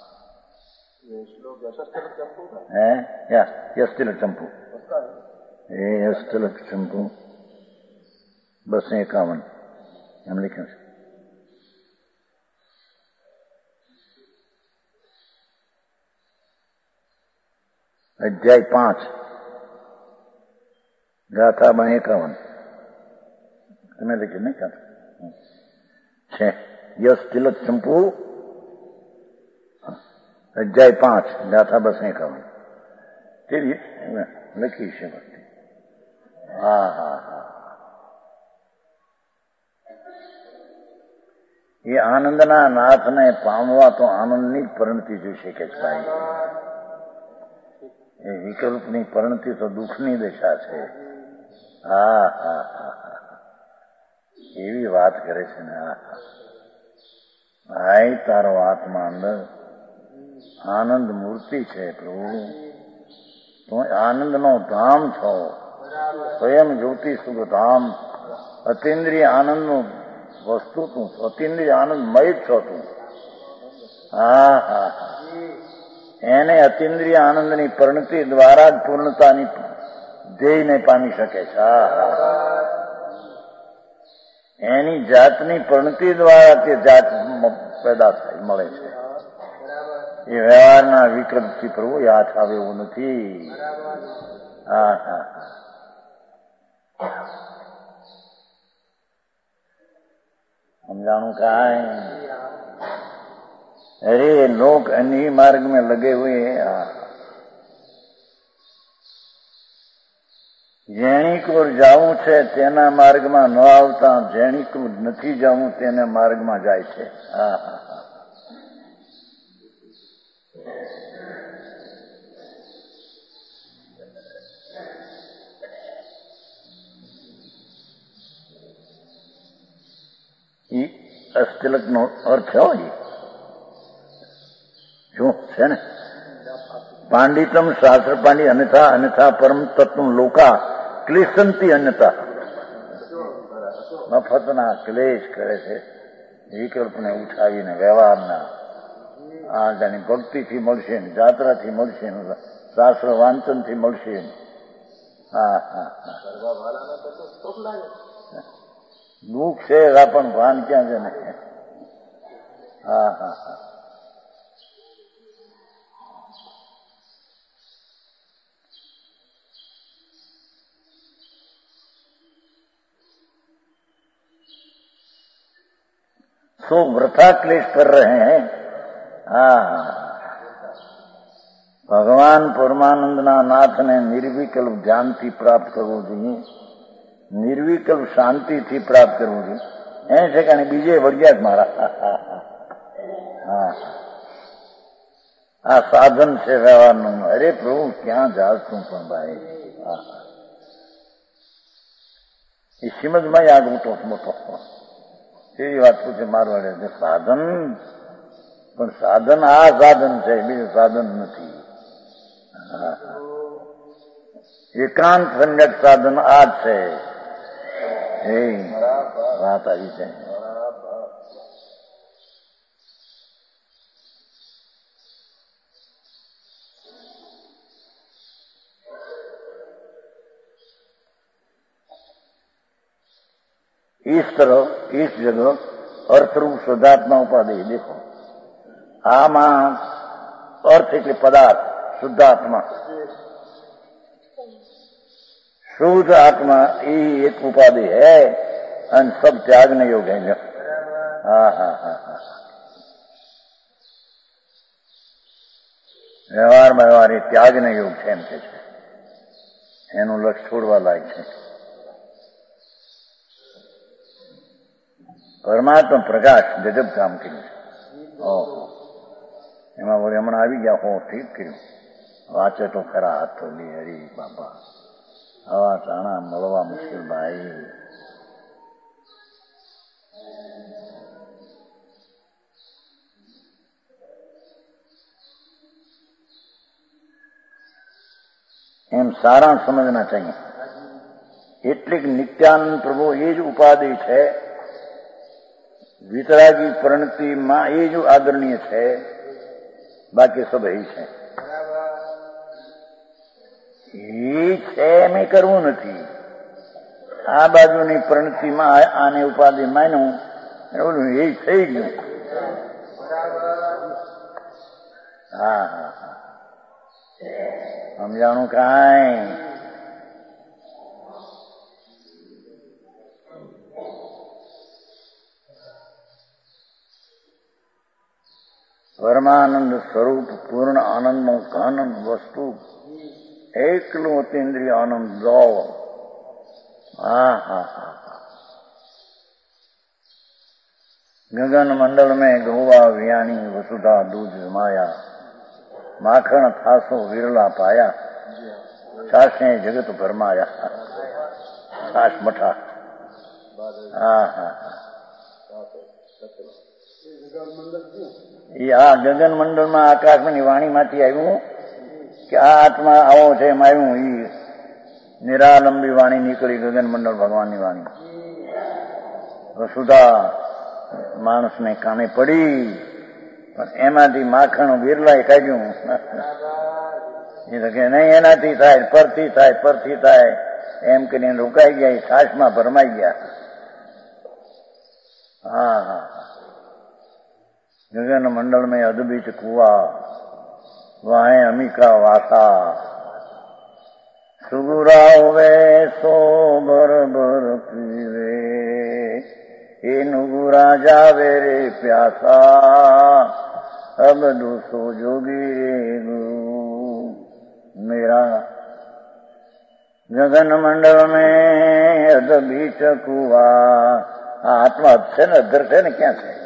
હે યસ્તિલક ચંપુ, એ યસ્તિલક ચંપુ 251 એમ લખ્યું છે. અધ્યાય 5 ગાથા 51 તમે લખ્યું નહીં છે. યસ્તિલક ચંપુ અધ્યાય 5 ગાથા 251 તે લખી છે. હા હા હા, એ આનંદના નાથને પામવા તો આનંદની પરિણતિ જોઈ શકે છે ભાઈ. એ વિકલ્પની પરિણતિ તો દુઃખની દશા છે. હા હા હા, એવી વાત કરે છે ને. ભાઈ તારો આત્મા અંદર આનંદ મૂર્તિ છે પ્રભુ, તું આનંદનો ધામ છો, સ્વયં જ્યોતિ સુખ ધામ, અતિન્દ્રિય આનંદનું વસ્તુ તું, અતિન્દ્રિય આનંદમય છો તું. હા હા હા, એને અતિન્દ્રિય આનંદની પરિણતિ દ્વારા જ પૂર્ણતાની ધ્યેયને પામી શકે છે. હા હા, એની જાતની પરિણતિ દ્વારા તે જાત પેદા થાય મળે છે. એ વ્યવહારના વિકલ્પથી પ્રભુ યાદ આવે એવું નથી. હા હા હા, समझाणु काहे? अरे लोग अन्य मार्ग में लगे हुए हैं। જેણી કોર જાવું છે તેના માર્ગમાં ન આવતા જેણી કોર નથી જવું તેના માર્ગમાં જાય છે. હા હા હા, અસ્તિલક નો અર્થ હોય શું છે ને? પાંડિતમ શાસ્ત્ર પાંડિત અન્યથા અન્યથા પરમ તત્વ લોકા ક્લેશંતી અન્યથા. મફતના ક્લેશ કરે છે વિકલ્પને ઉઠાવીને વ્યવહારના. આ જાણી ભક્તિથી મળશે ને, જાત્રાથી મળશે ને, શાસ્ત્ર વાંચનથી મળશે ને. હા હા હા, દુઃખ છે પણ ભાન ક્યાં છે ને. હા હા હા, सो वृथा क्लेश कर रहे हैं. હા, ભગવાન પરમાનંદના નાથને નિર્વિકલ્પ ધ્યાનથી પ્રાપ્ત કરવું જોઈએ, નિર્વિકલ્પ શાંતિથી પ્રાપ્ત કરવું જોઈએ. એ છે કે બીજે વળગ્યા જ મારા. હા, આ સાધન છે વ્યવહારનું. અરે પ્રભુ ક્યાં જાસ તું પણ ભાઈ. એ શ્રીમદમાં યાદ મોટો એવી વાત પૂછે મારવાડે. સાધન પણ સાધન આ સાધન છે, બીજું સાધન નથી. એકાંત સંગત સાધન આ જ છે. એ વાત આવી છે. इस तरह इस जगह अर्थरूप शुद्धात्मा उपाधि देखो आमा अर्थ એટલે પદાર્થ શુદ્ધાત્મા शुद्ध आत्मा ये एक उपाधि है और सब त्यागने योग्य है। हाँ हाँ हाँ हाँ વ્યવહાર એ ત્યાગને યોગ છે એમ કે છે એનું લક્ષ છોડવા લાયક છે। પરમાત્મા પ્રકાશ ગજબ કામ કર્યું છે। એમાં વળી હમણાં આવી ગયા હો ઠીક કર્યું વાંચે તો ખરા હાથ તો લી હરી બાપા આવા ટાણા મળવા મુશ્કેલ ભાઈ। એમ સારા સમજના ચાહીએ એટલે કે નિત્યાનંદ પ્રભુ એ જ ઉપાધિ છે વિતરાગી પરિણતિમાં એ જ આદરણીય છે બાકી સબ એ છે એ છે એમ કરવું નથી આ બાજુની પરિણતિમાં આને ઉપાધિ માન્યું ઓલું એ થઈ ગયું। હા હા હા સમજાણું કાંઈ પરમાનંદ સ્વરૂપ પૂર્ણ આનંદનો આનંદ વસ્તુ એકલું અતિન્દ્રિય આનંદ દો। હા હા હા गगन मंडल में गौवा वियाणी वसुधा दूध जमाया माखण थासो विरला पाया छाशे जगत भरमाया। छाश मठा હા હા હા ગગન મંડળમાં આકાશની વાણીમાંથી આવ્યું કે આ આત્મા આવો છે એમ આવ્યું એ નિરાલંબી વાણી નીકળી ગગન મંડળ ભગવાનની વાણી વસુધા માણસને કાને પડી પણ એમાંથી માખણ વિરલાએ કાઢ્યું એ તો કે નહીં એનાથી થાય પરથી થાય પરથી થાય એમ કરીને રોકાઈ ગયા છાશમાં ભરમાઈ ગયા। હા હા गगन मंडल में अद्भुत कुआ वहां अमिका वासा सुगुरा होवे सो भर भर पीवे એ નુગુરા જાવે રે પ્યાસા અબ દુસો જોગી રે ગુરુ મેરા ગગન મંડળ મેં અદબીચ કુવા આત્મા છે ને અધર છે ને ક્યાં છે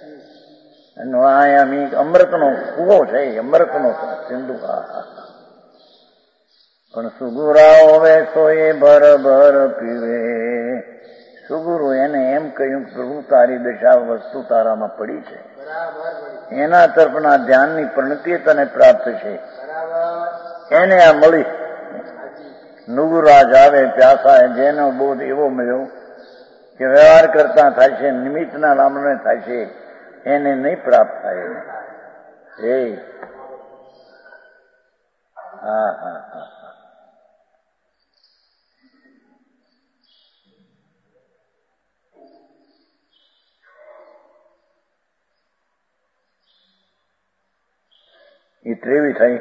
અમૃતનો કુવો છે અમૃતનો સિંધુ પણ સુગુરા હોવે સો એ ભર ભર પીવે। સુગુરુ એને એમ કહ્યું પ્રભુ તારી દશા વસ્તુ તારામાં પડી છે એના તરફના ધ્યાનની પરિણતિ તને પ્રાપ્ત છે એને આ મળી। નુગુરાજ આવે પ્યાસા જેનો બોધ એવો મળ્યો કે વ્યવહાર કરતા થાય છે નિમિત્તના લાંબને થાય છે એને નહીં પ્રાપ્ત થાય। એ હા હા હા એ 23 થઈ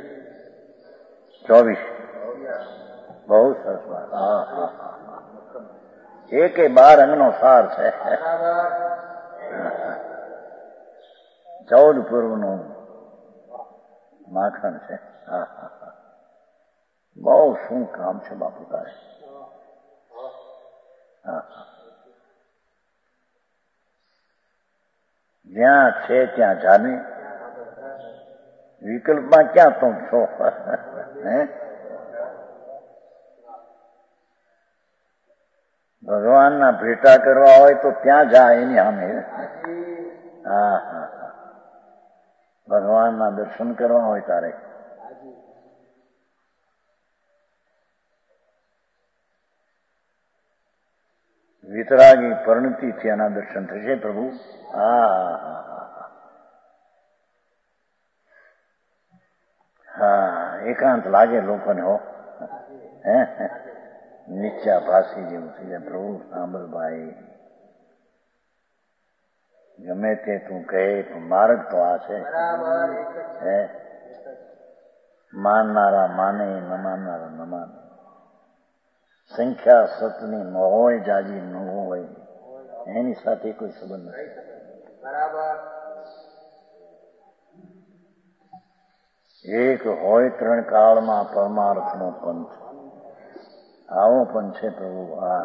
24 બહુ સરસ વાત। હા હા હા એક 12 અંગનો સાર છે 14 પૂર્વનું માખણ છે। હા હા હા બહુ શું કામ છે બાપુ તારે। હા હા જ્યાં છે ત્યાં જાને વિકલ્પમાં ક્યાં તું છો હે ભગવાનના ભેટા કરવા હોય તો ત્યાં જા એની સામે। હા હા હા ભગવાનના દર્શન કરવા હોય તારે વિતરાગી પરિણતિથી એના દર્શન થશે પ્રભુ। હા હા હા હા એકાંત લાગે લોકોને હો હે નીચા ભાસી જેવું થઈ જાય. પ્રભુ સાંભળ ભાઈ, ગમે તે તું કહે પણ માર્ગ તો આ છે. હે માનનારા માને, ન માનનારા ન માને. સંખ્યા સતની ન હોય, જાજી ન હોય, એની સાથે કોઈ સંબંધ નથી. એક હોય ત્રણ કાળમાં પરમાર્થનો પંથ. આવો પણ છે પ્રભુ. હા,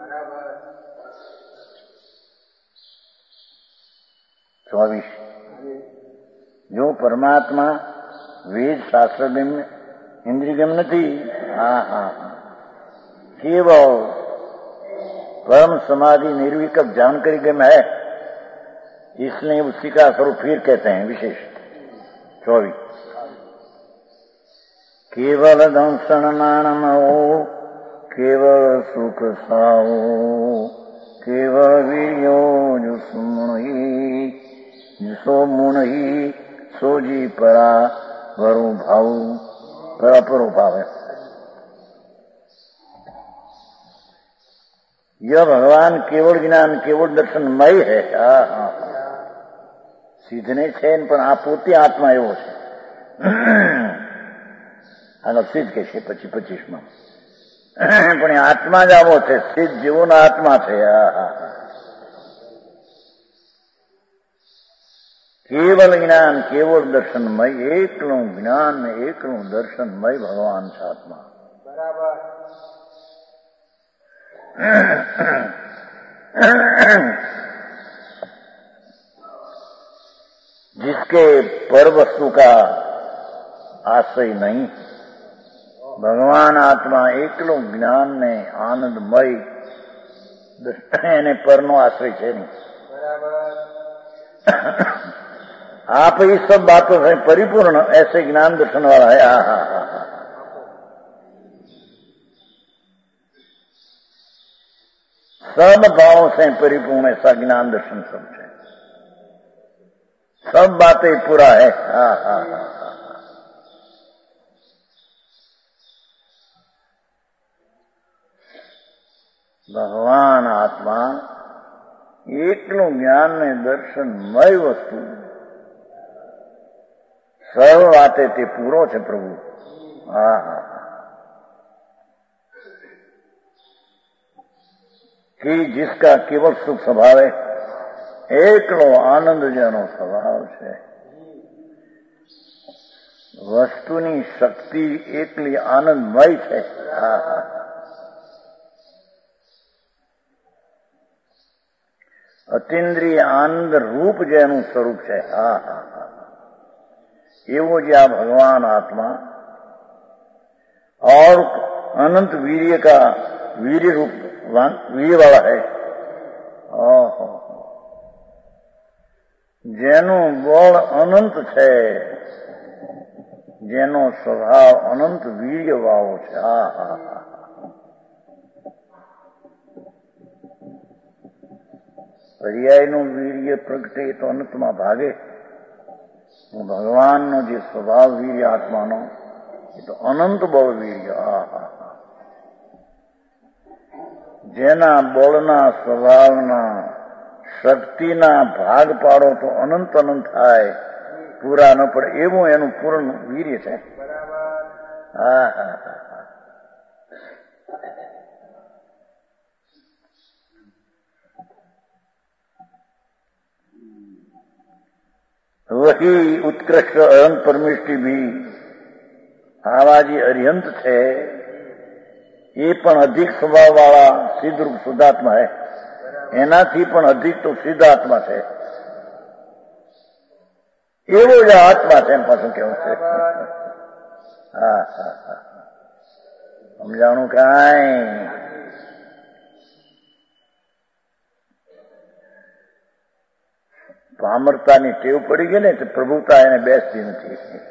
ચોવીસ. જો પરમાત્મા વેદ શાસ્ત્ર ગમ્ય, इंद्रिय गम नहीं. हाँ हाँ हाँ, केवल परम समाधि निर्विकल्प जानकारी गम है, इसलिए उसी का स्वरूप फिर कहते हैं विशेष. 24. केवल दंशन नाणम हो, केवल सुख साओ, केवल वीर्यो जो सुमण ही, जिसो मुण ही सोजी परा वरु भाव परो भाव है. यह भगवान केवल ज्ञान केवल दर्शनमय है. हाँ हाँ, सीधने છે પણ આ પોતે આત્મા એવો છે. આનો સિદ્ધ કે છે 25માં. પણ એ આત્મા જ આવો છે, સિદ્ધ જેવો આત્મા છે. केवल ज्ञान केवल दर्शनमय, एकलू ज्ञान ने एकलू दर्शनमय भगवान છે आत्मा. बराबर. जिसके पर वस्तु का आश्रय नहीं, भगवान आत्मा एकलो ज्ञान ने आनंदमय એને પરનો આશ્રય છે નહીં. आप इस सब बातों से परिपूर्ण ऐसे ज्ञान दर्शन वाला है. सब भावों से परिपूर्ण ऐसा ज्ञान दर्शन सब है, सब बातें पूरा है. भगवान आत्मा एकलू ज्ञान ने दर्शनमय वस्तु सर्व वाते ते पूरो છે प्रभु. कि जिसका केवल सुख स्वभाव है, एकलो आनंद જેનો સ્વભાવ છે. વસ્તુની શક્તિ એકલી આનંદમય છે. અતિન્દ્રિય આનંદ રૂપ જેનું સ્વરૂપ છે. एवो जो भगवान आत्मा और अनंत वीर्य का वीर्य रूप वीर्य वाला है. जेनो बल अनंत है, जेनो स्वभाव अनंत वीर्य वाळो છે. पर्यायનું વીર્ય પ્રગટે તો અનંતમાં ભાગે. भगवान नो जो स्वभाव वीर्य आत्मा नो ये तो अनंत बल वीर्य. जेना बलना स्वभावना शक्तिना भाग पाड़ो तो अनंत अनंत थाय, पूरा न पड़े एवं एनु पूर्ण वीर्य है. वही उत्कृष्ट अनंत परमेष्टि भी आवा जी अरिहंत है, ये पण अधिक स्वभाव वाला सिद्ध रूप शुद्धात्मा है. एनाथी पण अधिक तो सिद्ध आत्मा है. एवो जो आत्मा है पाछुं केवुं छे. समझाणुं काई પામરતાની ટેવ પડી ગઈ ને તો પ્રભુતા એને બેસતી નથી.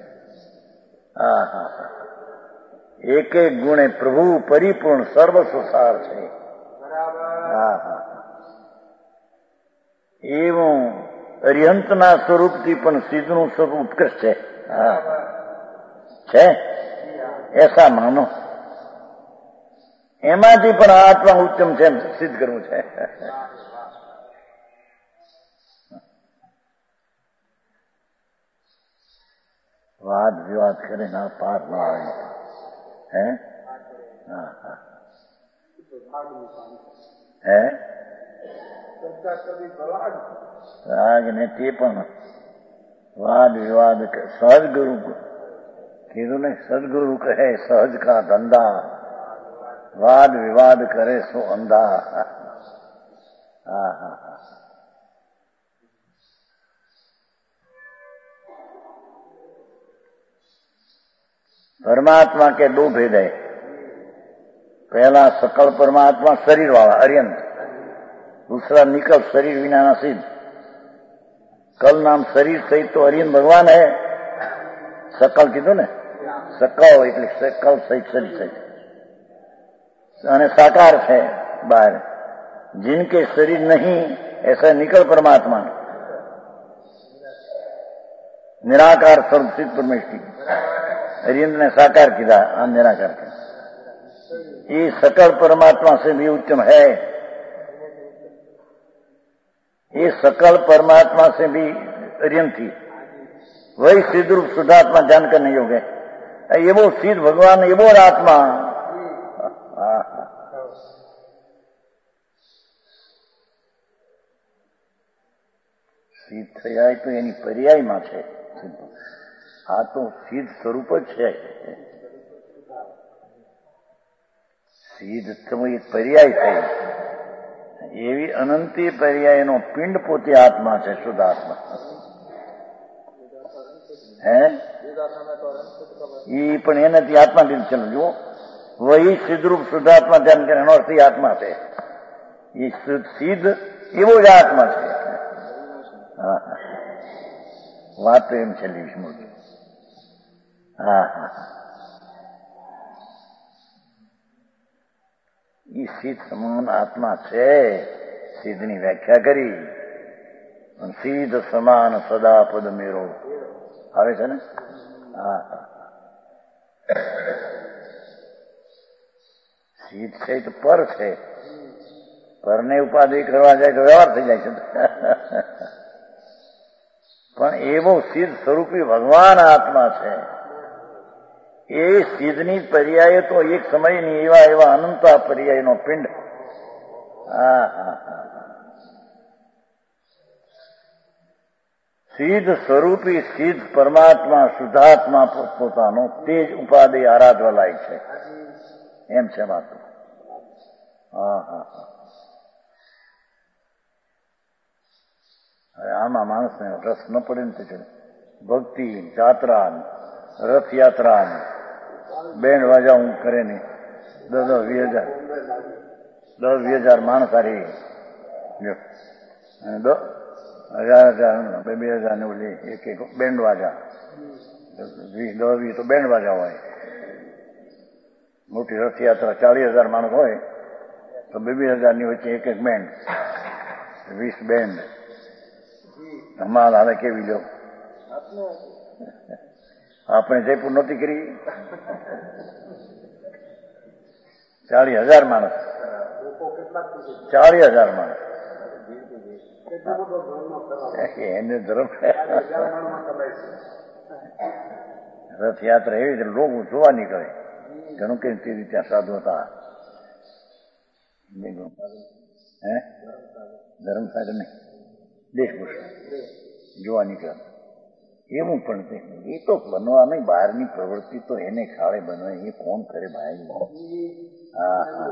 એક એક ગુણે પ્રભુ પરિપૂર્ણ સર્વસુસાર છે. એવું અરિહંતના સ્વરૂપથી પણ સિદ્ધનું સ્વરૂપ ઉત્કૃષ્ટ છે. એસા માનો એમાંથી પણ આત્મા ઉત્તમ છે એમ સિદ્ધ કરવું છે. વાદ વિવાદ કરે ના પાર ના આવે. હે હા હા હે રાગ ને તે પણ વાદ વિવાદ સદગુરુ કીધું ને, સદગુરુ કહે સહજ કા ધંધા, વાદ વિવાદ કરે સો અંધા. હા હા હા परमात्मा के दो भेद है. पहला सकल परमात्मा शरीर वाला अर्यंत, दूसरा निकल शरीर विना ना सिद्ध. कल नाम शरीर सहित तो अर्यंत भगवान है. सकल कीधुं ने, सकल એટલે सकल सहित शरीर सहित અને साकार है बाहर. जिनके शरीर नहीं ऐसा निकल परमात्मा, निराकार स्वरूप सिद्ध परमेश्वरी. अर्यंत ने साकार किया, हम निराकार किया. ये सकल परमात्मा से भी उत्तम है. ये सकल परमात्मा से भी अर्यंत थी. वही सिद्ध रूप शुद्धात्मा जानकर नहीं हो गए. ये वो सिद्ध भगवान, ये वो आत्मा. सिद्ध થયા તો એની પર્યાયમાં છે. આ તો સિદ્ધ સ્વરૂપ જ છે. સિદ્ધ તો એક પર્યાય થઈ. એવી અનંતી પર્યાયનો પિંડ પોતે આત્મા છે, શુદ્ધ આત્મા. હે એ પણ એનાથી આત્મા દીધ. ચલો જુઓ, વહી સિદ્ધરૂપ શુદ્ધાત્મા ધ્યાન કરે એનો અર્થ આત્મા છે. એ સિદ્ધ એવો જ આત્મા છે. હા હા વાત તો એમ છે વિષ્ણુ. હા હા એ સિદ્ધ સમાન આત્મા છે. સિદ્ધની વ્યાખ્યા કરી. સિદ્ધ સમાન સદા પદ મેરો આવે છે ને. હા હા સિદ્ધ છે તો પર છે. પરને ઉપાધિ કરવા જાય તો વ્યવહાર થઈ જાય છે. પણ એવો સિદ્ધ સ્વરૂપી ભગવાન આત્મા છે. એ સિદ્ધની પર્યાય તો એક સમયની એવા એવા અનંતા પર્યાયનો પિંડ. હા હા હા સિદ્ધ સ્વરૂપી સિદ્ધ પરમાત્મા શુદ્ધાત્મા પોતાનો તે જ ઉપાધિ આરાધવા લાયક છે. એમ છે વાત. હા હા હા હવે આમાં માણસને રસ ન પડે ને તો ભક્તિ, જાત્રા, રથયાત્રા, બેન્ડ વાજા હું કરે ને 10,000 માણસ હારી 1,000 ને ઓલી એક બેન્ડ વાજા 10-20 તો બેન્ડ વાજા હોય. મોટી રથયાત્રા 40,000 માણસ હોય તો 2,000 ની વચ્ચે એક બેન્ડ, 20 બેન્ડ. ધમાલ હાલે કેવી લો. આપણે જયપુર નહોતી કરી. 40,000 માણસ, 40,000 માણસ. એને ધર્મ રથયાત્રા એવી રીતે લોકો જોવા નીકળે. ઘણું કઈ તે રીતે સાધુ હતા. હે ધર્મસાગર નહીં, દેશભૂષણ જોવા નીકળે. એવું પણ એ તો બનવા નહીં, બહારની પ્રવૃત્તિ તો એને ખાડે બનવાય. એ કોણ કરે ભાઈ? હા હા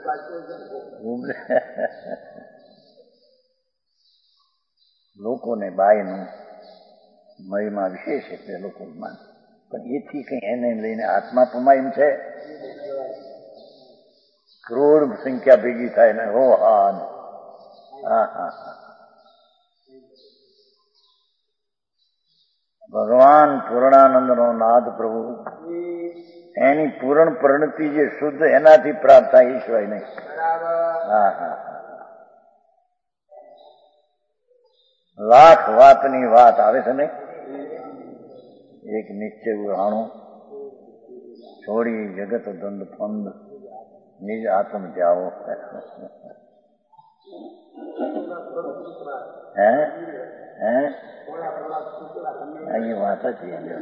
લોકોને બાયનું મહિમા વિશેષ એટલે લોકો માને. પણ એથી કઈ એને લઈને આત્મા પમાય એમ છે? કરોડ સંખ્યા ભેગી થાય ને હો હા હા હા ભગવાન પૂર્ણાનંદનો નાદ પ્રભુ એની પૂર્ણ પરિણતિ જે શુદ્ધ એનાથી પ્રાપ્ત થાય એ સિવાય નહીં. હા હા લાખ વાતની વાત આવે છે ને. એક નિશ્ચય ઉહાણું છોડી જગત દંડ ફંદ निज आत्म जाओ એ વાત જ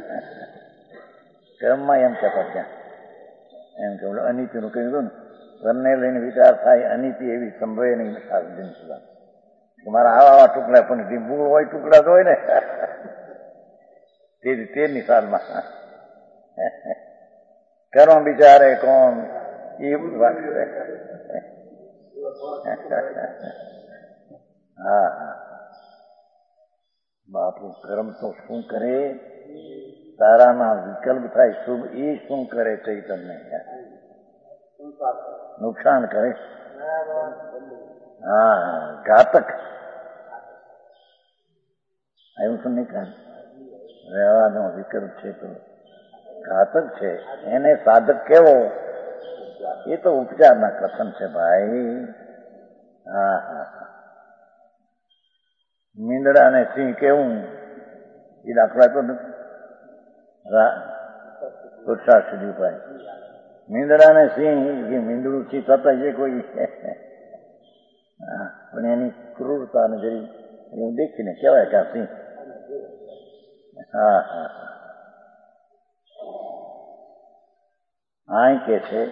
કર્મમાં એમ કહેતા ત્યાં એમ કે અનિતિનું કહ્યું ને ઘરને લઈને વિચાર થાય અનિતિ એવી સંભવે નહીં દિન સુધા મારા આવા ટુકડા પણ મૂળ હોય ટુકડા તો હોય ને તે નિશાલમાં કર્મ વિચારે કોણ એ વાત હા હા બાપુ કર્મ તો શું કરે તારાના વિકલ્પ થાય શુભ એ શું કરે ચૈતન્ય નુકસાન કરે હા ઘાતક એવું તો નહીં કાઢ રહેવાનો વિકલ્પ છે તો ઘાતક છે એને સાધક કેવો એ તો ઉપચારના કથન છે ભાઈ હા હા મીંદડા ને સિંહ કેવું એ દાખલા તો પુરુષાર્થ સુધી પાય મીંદડા ને સિંહ એ મીંદડું થી થતા છે કોઈ પણ એની ક્રૂરતા ને જરી એવું દેખીને કહેવાય કે આ સિંહ હા હા આ કે છે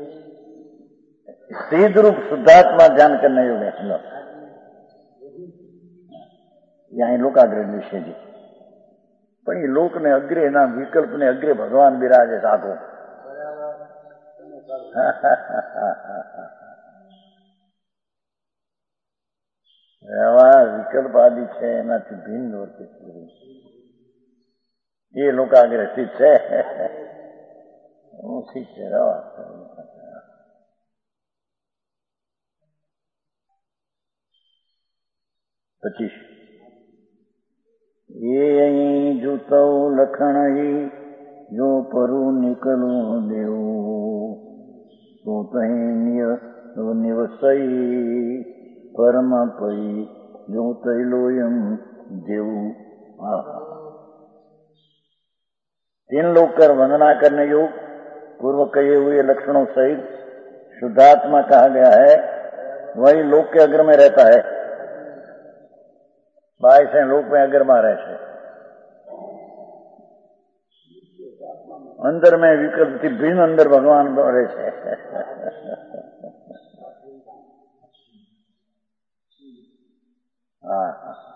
सिद्ध रूप शुद्धात्मा ज्ञान करने योग है यहाँ लोकाग्रह विषय जी पण ये लोक ने अग्रे ना विकल्प ने अग्रे भगवान विराजे साधो विकल्प आदि है एनाथी भिन्न वर्तित ये लोकाग्रह स्थित है ठीक है रवा पच्चीस ये जुतौ लखण ही जो परु निकलू देव तो तही निवसई परम पई जो तैलोयम देव तीन लोग कर वंदना करने योग पूर्व कहे हुए लक्षणों सहित शुद्धात्मा कहा गया है वही लोक के अग्र में रहता है बाईस लोक में अग्र में रहे अंदर में विकल्प थी भिन्न अंदर भगवान रहे हाँ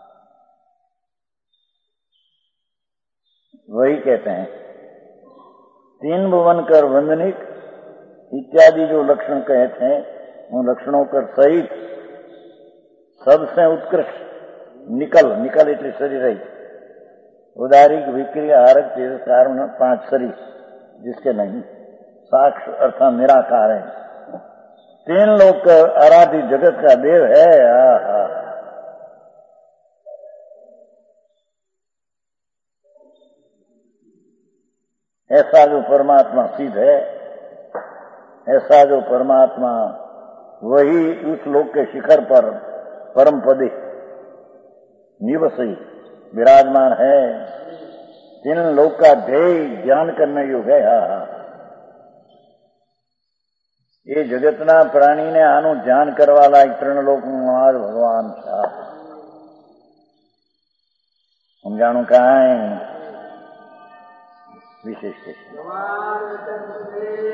वही कहते हैं तीन भुवन कर वंदनिक इत्यादि जो लक्षण कहते हैं उन लक्षणों कर सहित सबसे उत्कृष्ट निकल इतनी शरीर रही उदारिक विक्रिय आरक तेज कारण 5 शरीर जिसके नहीं साक्ष अर्थात निराकार है तीन लोग आराध्य जगत का देव है ऐसा जो परमात्मा सिद्ध है ऐसा जो परमात्मा वही उस लोक के शिखर पर परम पदे निवसई विराजमान है तीन लोक का ध्येय ज्ञान करने योग है ये जगतना प्राणी ने आनु ध्यान करवा लायक त्रण लोक महाराज भगवान समझाणु कहा है विशेष